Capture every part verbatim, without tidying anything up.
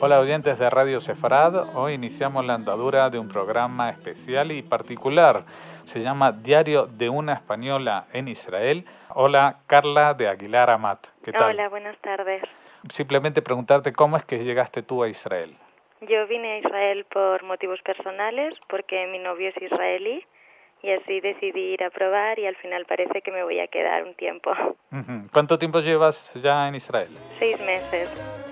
Hola oyentes de Radio Sefarad, hoy iniciamos la andadura de un programa especial y particular. Se llama Diario de una Española en Israel. Hola Carla de Aguilar Amat, ¿qué tal? Hola, buenas tardes. Simplemente preguntarte cómo es que llegaste tú a Israel. Yo vine a Israel por motivos personales, porque mi novio es israelí, y así decidí ir a probar y al final parece que me voy a quedar un tiempo. Uh-huh. ¿Cuánto tiempo llevas ya en Israel? Seis meses.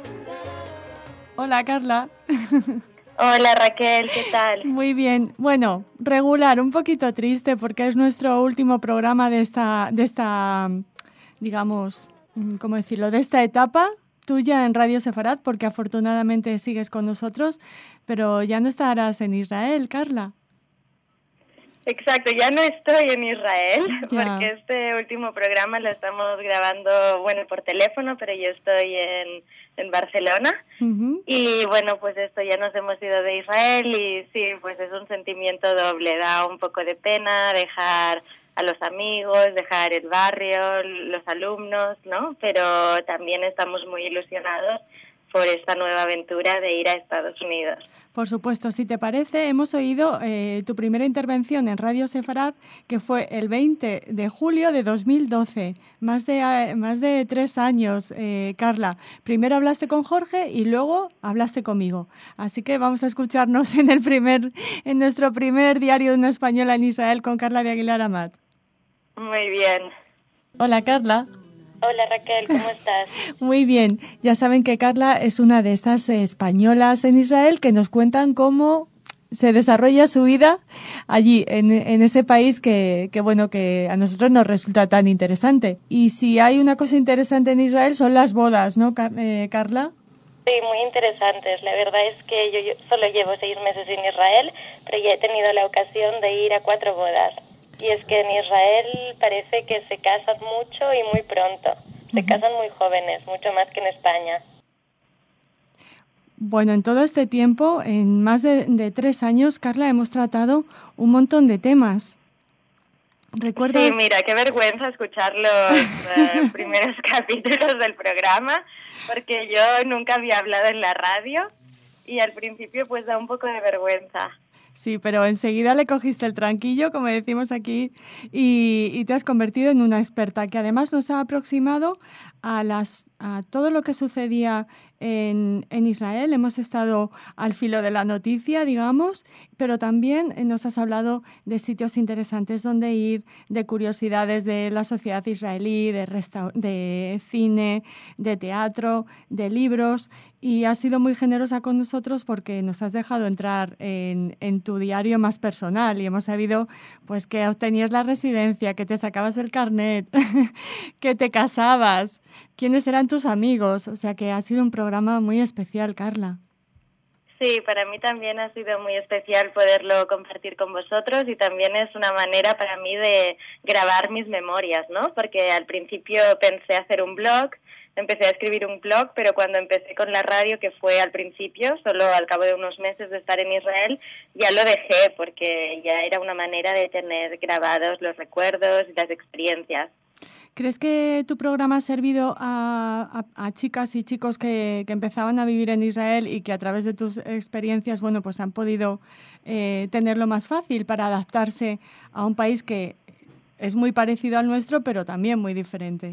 Hola, Carla. Hola, Raquel, ¿qué tal? Muy bien. Bueno, regular, un poquito triste porque es nuestro último programa de esta, de esta, digamos, ¿cómo decirlo?, de esta etapa tuya en Radio Sefarad, porque afortunadamente sigues con nosotros, pero ya no estarás en Israel, Carla. Exacto, ya no estoy en Israel, ya. porque este último programa lo estamos grabando, bueno, por teléfono, pero yo estoy en, en Barcelona. Uh-huh. Y bueno, pues esto, ya nos hemos ido de Israel y sí, pues es un sentimiento doble, da un poco de pena dejar a los amigos, dejar el barrio, los alumnos, ¿no? Pero también estamos muy ilusionados por esta nueva aventura de ir a Estados Unidos. Por supuesto, si te parece, hemos oído eh, tu primera intervención en Radio Sefarad, que fue el veinte de julio de dos mil doce, más de, eh, más de tres años, eh, Carla. Primero hablaste con Jorge y luego hablaste conmigo. Así que vamos a escucharnos en, el primer, en nuestro primer diario de una española en Israel con Carla de Aguilar Amat. Muy bien. Hola, Carla. Hola Raquel, ¿cómo estás? Muy bien. Ya saben que Carla es una de estas españolas en Israel que nos cuentan cómo se desarrolla su vida allí, en, en ese país que, que, bueno, que a nosotros nos resulta tan interesante. Y si hay una cosa interesante en Israel son las bodas, ¿no, eh, Carla? Sí, muy interesantes. La verdad es que yo, yo solo llevo seis meses en Israel, pero ya he tenido la ocasión de ir a cuatro bodas. Y es que en Israel parece que se casan mucho y muy pronto. Se uh-huh. casan muy jóvenes, mucho más que en España. Bueno, en todo este tiempo, en más de, de tres años, Carla, hemos tratado un montón de temas. ¿Recuerdas? Sí, mira, qué vergüenza escuchar los uh, primeros capítulos del programa, porque yo nunca había hablado en la radio y al principio pues da un poco de vergüenza. Sí, pero enseguida le cogiste el tranquillo, como decimos aquí, y, y te has convertido en una experta que además nos ha aproximado a, las, a todo lo que sucedía en, en Israel. Hemos estado al filo de la noticia, digamos, pero también nos has hablado de sitios interesantes donde ir, de curiosidades de la sociedad israelí, de, resta- de cine, de teatro, de libros, y has sido muy generosa con nosotros porque nos has dejado entrar en, en tu diario más personal y hemos sabido pues que obtenías la residencia, que te sacabas el carnet, que te casabas, quiénes eran tus amigos, o sea que ha sido un programa muy especial, Carla. Sí, para mí también ha sido muy especial poderlo compartir con vosotros y también es una manera para mí de grabar mis memorias, ¿no? Porque al principio pensé hacer un blog, empecé a escribir un blog, pero cuando empecé con la radio, que fue al principio, solo al cabo de unos meses de estar en Israel, ya lo dejé porque ya era una manera de tener grabados los recuerdos y las experiencias. ¿Crees que tu programa ha servido a, a, a chicas y chicos que, que empezaban a vivir en Israel y que a través de tus experiencias, bueno, pues han podido eh, tenerlo más fácil para adaptarse a un país que es muy parecido al nuestro, pero también muy diferente?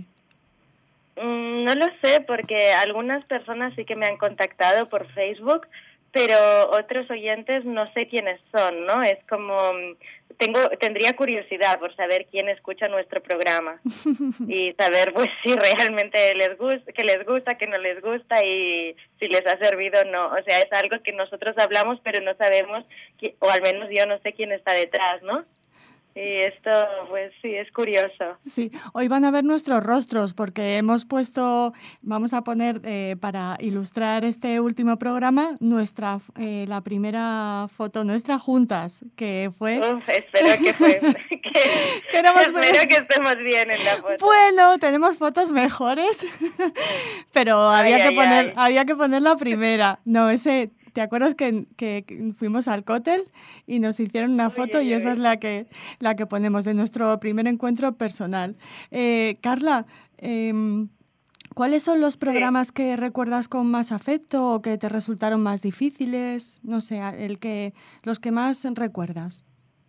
Mm, no lo sé, porque algunas personas sí que me han contactado por Facebook, pero otros oyentes no sé quiénes son, ¿no? Es como... Tengo, tendría curiosidad por saber quién escucha nuestro programa y saber pues si realmente les gusta, que les gusta, que no les gusta y si les ha servido o no. O sea, es algo que nosotros hablamos pero no sabemos, o al menos yo no sé quién está detrás, ¿no? Y esto, pues sí, es curioso. Sí, hoy van a ver nuestros rostros porque hemos puesto, vamos a poner eh, para ilustrar este último programa, nuestra eh, la primera foto nuestra juntas, que fue... Uf, espero que fue... que, que espero que estemos bien en la foto. Bueno, tenemos fotos mejores, pero ay, había, ay, que poner, ay. había que poner la primera. No, ese... ¿Te acuerdas que, que fuimos al cótel y nos hicieron una foto Uy, uy, y esa uy. es la que, la que ponemos de nuestro primer encuentro personal? Eh, Carla, eh, ¿Cuáles son los programas sí. que recuerdas con más afecto o que te resultaron más difíciles? No sé, el que, los que más recuerdas.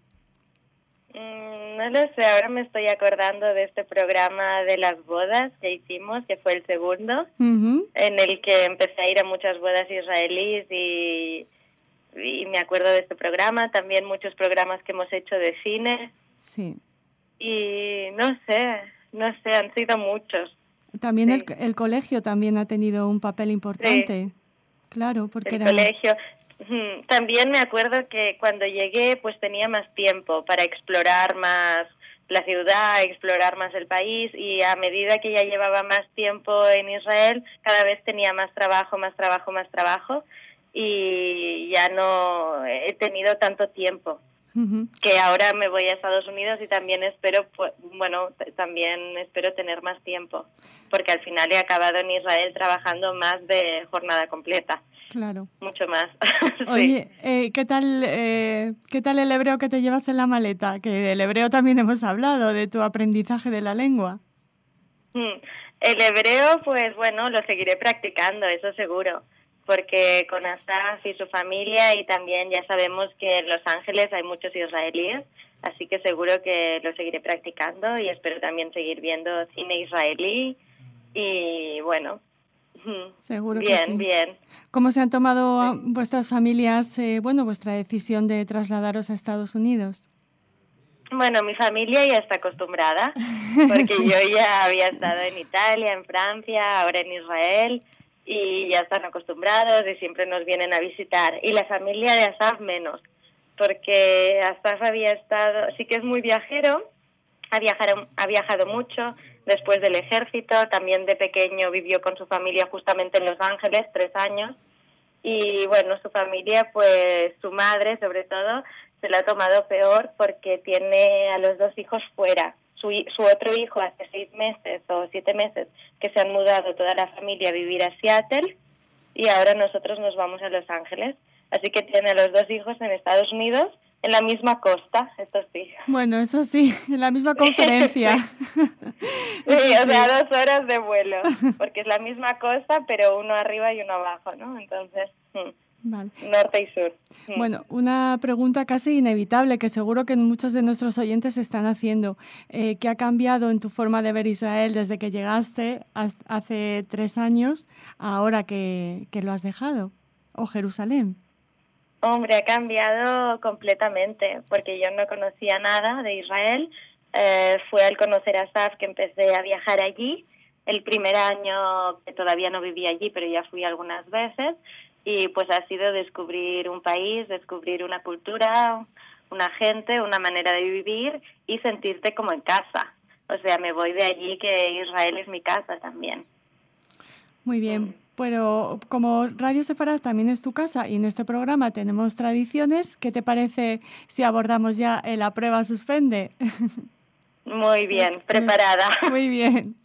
Mm, no lo sé, ahora me estoy acordando de este programa de las bodas que hicimos, que fue el segundo, uh-huh. en el que empecé a ir a muchas bodas israelíes y, y me acuerdo de este programa, también muchos programas que hemos hecho de cine. Sí. Y no sé, no sé, han sido muchos. También sí. el, el colegio también ha tenido un papel importante. Sí. Claro, porque el era... colegio. También me acuerdo que cuando llegué pues tenía más tiempo para explorar más la ciudad, explorar más el país, y a medida que ya llevaba más tiempo en Israel, cada vez tenía más trabajo, más trabajo, más trabajo, y ya no he tenido tanto tiempo. Uh-huh. Que ahora me voy a Estados Unidos y también espero, pues, bueno, t- también espero tener más tiempo, porque al final he acabado en Israel trabajando más de jornada completa. Claro. Mucho más. Oye, sí. eh, ¿qué tal eh, qué tal el hebreo que te llevas en la maleta? Que del hebreo también hemos hablado, de tu aprendizaje de la lengua. Mm. El hebreo, pues bueno, lo seguiré practicando, eso seguro, porque con Asaf y su familia, y también ya sabemos que en Los Ángeles hay muchos israelíes, así que seguro que lo seguiré practicando y espero también seguir viendo cine israelí y bueno, seguro bien, que sí. bien. ¿Cómo se han tomado sí. vuestras familias, eh, bueno, vuestra decisión de trasladaros a Estados Unidos? Bueno, mi familia ya está acostumbrada, porque sí. yo ya había estado en Italia, en Francia, ahora en Israel, y ya están acostumbrados y siempre nos vienen a visitar. Y la familia de Asaf menos, porque Asaf había estado, sí que es muy viajero, ha viajado, ha viajado mucho después del ejército, también de pequeño vivió con su familia justamente en Los Ángeles, tres años, y bueno, su familia, pues su madre sobre todo, se lo ha tomado peor porque tiene a los dos hijos fuera. Su, su otro hijo hace seis meses o siete meses que se han mudado toda la familia a vivir a Seattle y ahora nosotros nos vamos a Los Ángeles. Así que tiene a los dos hijos en Estados Unidos, en la misma costa, esto sí. Bueno, eso sí, en la misma conferencia. sí, sí o sea, sí. dos horas de vuelo, porque es la misma costa, pero uno arriba y uno abajo, ¿no? Entonces... Hmm. Vale. Norte y sur. Bueno, una pregunta casi inevitable que seguro que muchos de nuestros oyentes están haciendo. Eh, ¿Qué ha cambiado en tu forma de ver Israel desde que llegaste hace tres años a ahora que, que lo has dejado? ¿O Jerusalén? Hombre, ha cambiado completamente porque yo no conocía nada de Israel. Eh, fue al conocer a Asaf que empecé a viajar allí. El primer año que todavía no vivía allí, pero ya fui algunas veces. Y pues ha sido descubrir un país, descubrir una cultura, una gente, una manera de vivir y sentirte como en casa. O sea, me voy de allí que Israel es mi casa también. Muy bien, pero como Radio Sefarad también es tu casa y en este programa tenemos tradiciones, ¿qué te parece si abordamos ya el A Prueba Suspende? Muy bien, preparada. Muy bien.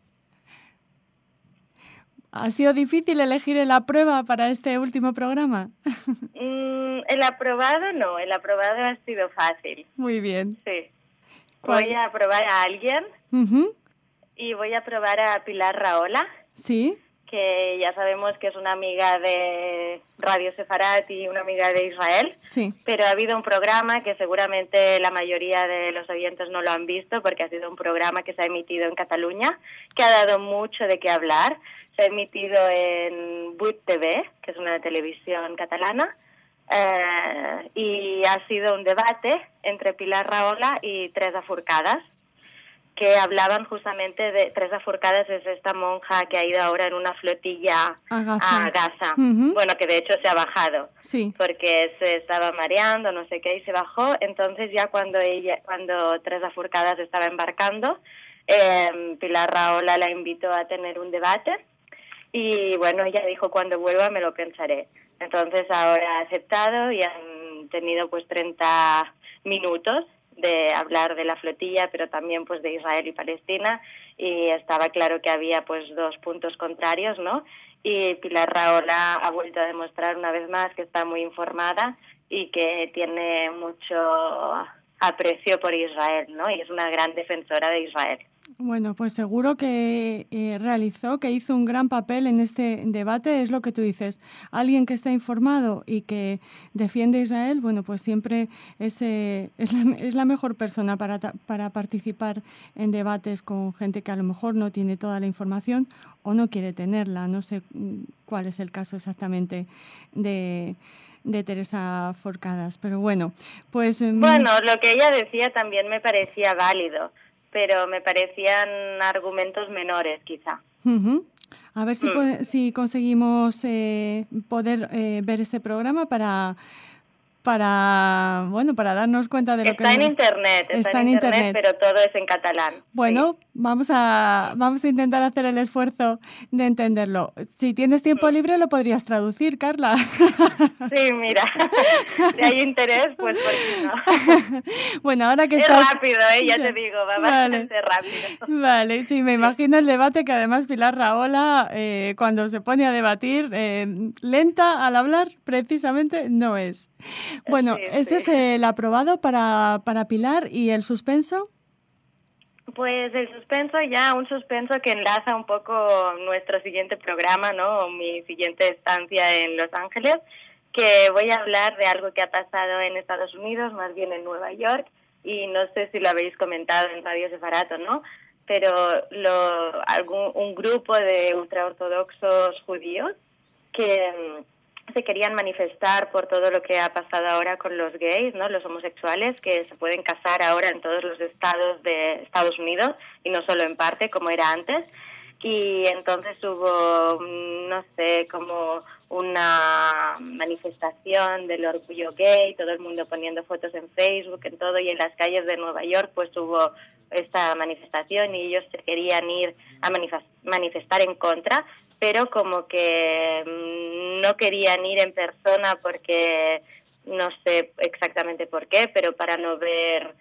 ¿Ha sido difícil elegir el A Prueba para este último programa? Mm, el aprobado no, el aprobado ha sido fácil. Muy bien. Sí. ¿Cuál? Voy a aprobar a alguien uh-huh. y voy a aprobar a Pilar Rahola. Sí. Que ya sabemos que es una amiga de Radio Sefarad y una amiga de Israel. Sí. Pero ha habido un programa que seguramente la mayoría de los oyentes no lo han visto porque ha sido un programa que se ha emitido en Cataluña, que ha dado mucho de qué hablar. Se ha emitido en vuit T V, que es una televisión catalana, eh, y ha sido un debate entre Pilar Rahola y Teresa Forcades, que hablaban justamente de Teresa Forcades, es esta monja que ha ido ahora en una flotilla a Gaza, a Gaza. Uh-huh. Bueno, que de hecho se ha bajado, sí. porque se estaba mareando, no sé qué, y se bajó. Entonces ya cuando ella, cuando Teresa Forcades estaba embarcando, eh, Pilar Rahola la invitó a tener un debate, y bueno, ella dijo, cuando vuelva me lo pensaré. Entonces ahora ha aceptado y han tenido pues treinta minutos de hablar de la flotilla, pero también pues de Israel y Palestina, y estaba claro que había pues dos puntos contrarios, ¿no? Y Pilar Rahola ha vuelto a demostrar una vez más que está muy informada y que tiene mucho aprecio por Israel, ¿no? Y es una gran defensora de Israel. Bueno, pues seguro que eh, realizó, que hizo un gran papel en este debate, es lo que tú dices. Alguien que está informado y que defiende a Israel, bueno, pues siempre es, eh, es, la, es la mejor persona para, para participar en debates con gente que a lo mejor no tiene toda la información o no quiere tenerla. No sé cuál es el caso exactamente de... de Teresa Forcadas, pero bueno, pues... Bueno, lo que ella decía también me parecía válido, pero me parecían argumentos menores, quizá. Uh-huh. A ver si, mm. si conseguimos eh, poder eh, ver ese programa para... para bueno para darnos cuenta de lo está que... Está en internet, está, está en, en internet, internet, pero todo es en catalán. Bueno, sí. vamos a vamos a intentar hacer el esfuerzo de entenderlo. Si tienes tiempo sí. libre lo podrías traducir, Carla. Sí, mira, si hay interés, pues ¿por qué no? Bueno, ahora que es estás... Es rápido, ¿eh? Ya te digo, va vale. bastante rápido. Vale, sí, me sí. imagino el debate que además Pilar Rahola, eh, cuando se pone a debatir, eh, lenta al hablar, precisamente, no es. Bueno, sí, ¿este sí. es el aprobado para, para Pilar y el suspenso? Pues el suspenso ya, un suspenso que enlaza un poco nuestro siguiente programa, ¿no? Mi siguiente estancia en Los Ángeles, que voy a hablar de algo que ha pasado en Estados Unidos, más bien en Nueva York, y no sé si lo habéis comentado en Radio Sefarato, ¿no? Pero lo, algún, un grupo de ultraortodoxos judíos que se querían manifestar por todo lo que ha pasado ahora con los gays, ¿no? Los homosexuales, que se pueden casar ahora en todos los estados de Estados Unidos y no solo en parte como era antes. Y entonces hubo, no sé, como una manifestación del orgullo gay, todo el mundo poniendo fotos en Facebook, en todo, y en las calles de Nueva York pues hubo esta manifestación y ellos se querían ir a manifestar en contra, pero como que no querían ir en persona porque no sé exactamente por qué, pero para no ver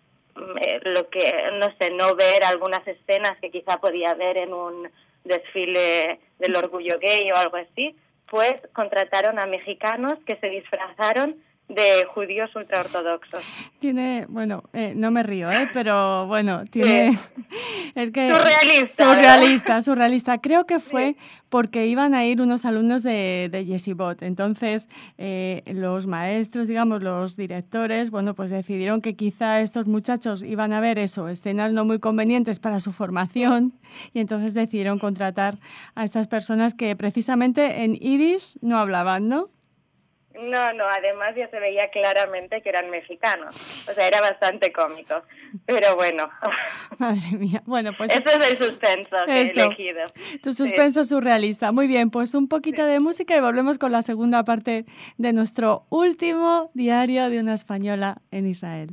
lo que, no sé, no ver algunas escenas que quizá podía ver en un desfile del orgullo gay o algo así, pues contrataron a mexicanos que se disfrazaron de judíos ultraortodoxos. Tiene, bueno, eh, no me río, ¿eh? Pero bueno, tiene... Sí. Es que... Surrealista. Surrealista, ¿verdad? surrealista. Creo que fue sí. porque iban a ir unos alumnos de, de Yeshivot. Entonces, eh, los maestros, digamos, los directores, bueno, pues decidieron que quizá estos muchachos iban a ver eso, escenas no muy convenientes para su formación, y entonces decidieron contratar a estas personas que precisamente en Yiddish no hablaban, ¿no? No, no, además ya se veía claramente que eran mexicanos, o sea, era bastante cómico, pero bueno. Madre mía, bueno, pues... Eso es el suspenso que eso. he elegido. Tu suspenso sí. surrealista, muy bien, pues un poquito sí. de música y volvemos con la segunda parte de nuestro último diario de una española en Israel.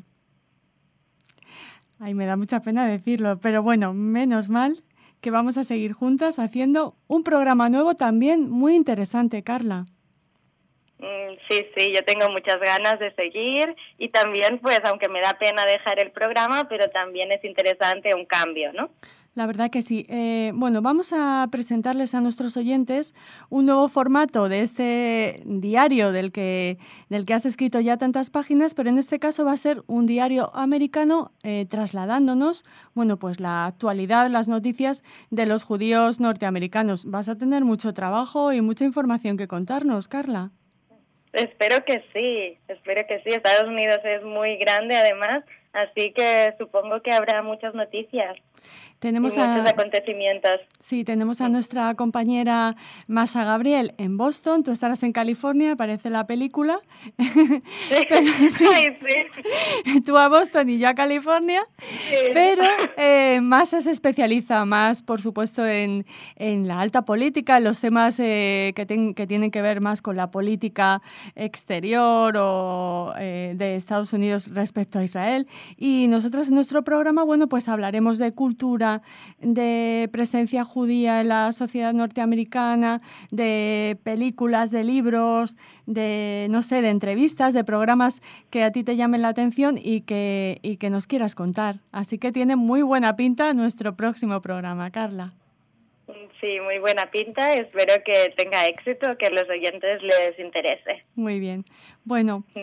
Ay, me da mucha pena decirlo, pero bueno, menos mal que vamos a seguir juntas haciendo un programa nuevo también muy interesante, Carla. Sí, sí, yo tengo muchas ganas de seguir y también, pues, aunque me da pena dejar el programa, pero también es interesante un cambio, ¿no? La verdad que sí. Eh, bueno, vamos a presentarles a nuestros oyentes un nuevo formato de este diario del que, del que has escrito ya tantas páginas, pero en este caso va a ser un diario americano eh, trasladándonos, bueno, pues la actualidad, las noticias de los judíos norteamericanos. Vas a tener mucho trabajo y mucha información que contarnos, Carla. Espero que sí, espero que sí. Estados Unidos es muy grande además, así que supongo que habrá muchas noticias. Tenemos y muchos a, acontecimientos. Sí, tenemos a nuestra compañera Masha Gabriel en Boston, tú estarás en California, parece la película. Sí. Pero, sí, Ay, sí. Tú a Boston y yo a California, Sí. pero eh, Masha se especializa más, por supuesto, en, en la alta política, en los temas eh, que, ten, que tienen que ver más con la política exterior o eh, de Estados Unidos respecto a Israel. Y nosotras en nuestro programa, bueno, pues hablaremos de cultura, de presencia judía en la sociedad norteamericana, de películas, de libros, de, no sé, de entrevistas, de programas que a ti te llamen la atención y que, y que nos quieras contar. Así que tiene muy buena pinta nuestro próximo programa, Carla. Sí, muy buena pinta. Espero que tenga éxito, que a los oyentes les interese. Muy bien. Bueno,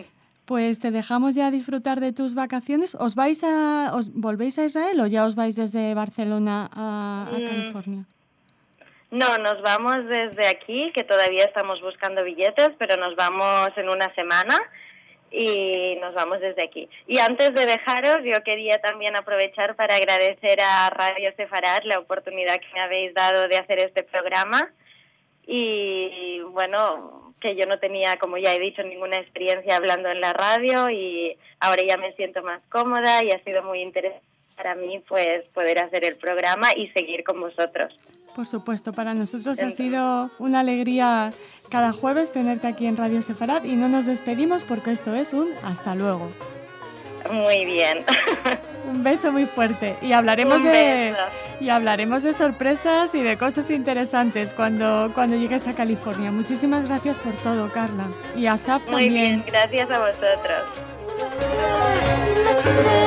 Pues te dejamos ya disfrutar de tus vacaciones. ¿Os vais a, os volvéis a Israel o ya os vais desde Barcelona a, a California? No, nos vamos desde aquí, que todavía estamos buscando billetes, pero nos vamos en una semana y nos vamos desde aquí. Y antes de dejaros, yo quería también aprovechar para agradecer a Radio Sefarad la oportunidad que me habéis dado de hacer este programa. Y bueno, que yo no tenía, como ya he dicho, ninguna experiencia hablando en la radio y ahora ya me siento más cómoda y ha sido muy interesante para mí pues poder hacer el programa y seguir con vosotros. Por supuesto, para nosotros ha sido una alegría cada jueves tenerte aquí en Radio Sefarad y no nos despedimos porque esto es un hasta luego. Muy bien. Un beso muy fuerte y hablaremos Un de beso. y hablaremos de sorpresas y de cosas interesantes cuando cuando llegues a California. Muchísimas gracias por todo, Carla. Y a Asaf Muy también. bien, gracias a vosotros.